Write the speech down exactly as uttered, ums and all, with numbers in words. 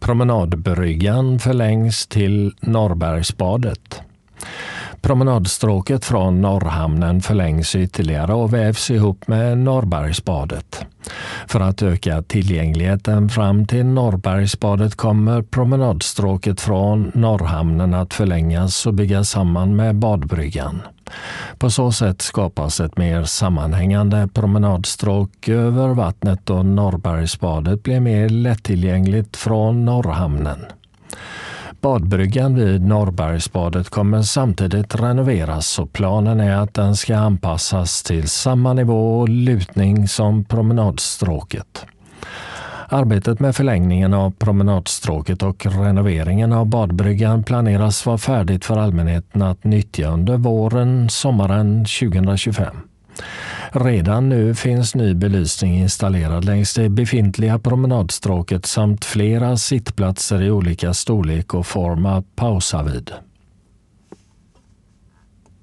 Promenadbryggan förlängs till Norrbergsbadet. Promenadstråket från Norrhamnen förlängs ytterligare och vävs ihop med Norrbergsbadet. För att öka tillgängligheten fram till Norrbergsbadet kommer promenadstråket från Norrhamnen att förlängas och byggas samman med badbryggan. På så sätt skapas ett mer sammanhängande promenadstråk över vattnet och Norrbergsbadet blir mer lättillgängligt från Norrhamnen. Badbryggan vid Norrbergsbadet kommer samtidigt renoveras och planen är att den ska anpassas till samma nivå och lutning som promenadstråket. Arbetet med förlängningen av promenadstråket och renoveringen av badbryggan planeras vara färdigt för allmänheten att nyttja under våren, sommaren tjugohundratjugofem. Redan nu finns ny belysning installerad längs det befintliga promenadstråket samt flera sittplatser i olika storlek och form att pausa vid.